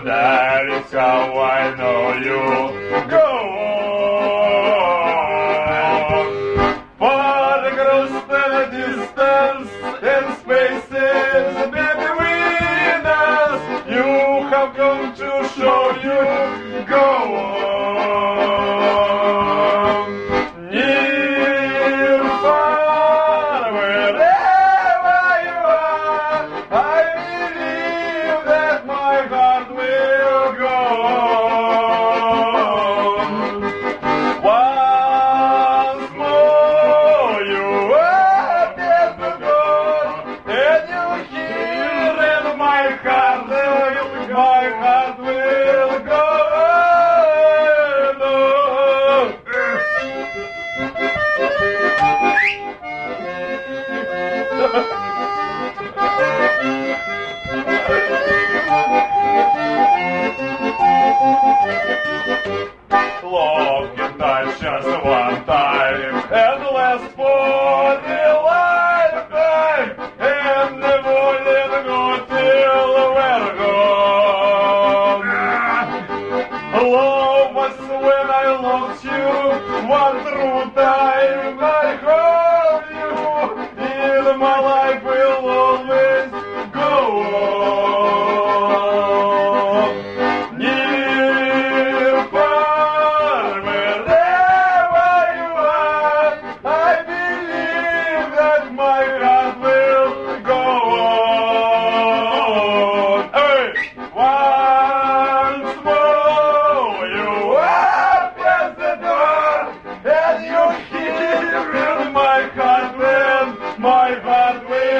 That is how I know you. Go on. Far across the distance and spaces between us, you have come to show you. Go on. Near, far, wherever you are, I believe that my heart will go on. Once more you appear to God, and you hear in my heart will go on. Love can touch just one time and last for the lifetime, and never let go till we're gone. Love was when I loved you, one true time I hold you, in my life will always go on. Near, far, wherever you are, I believe that my heart will go on. Hey! Once more you open the door, and you hear in my heart will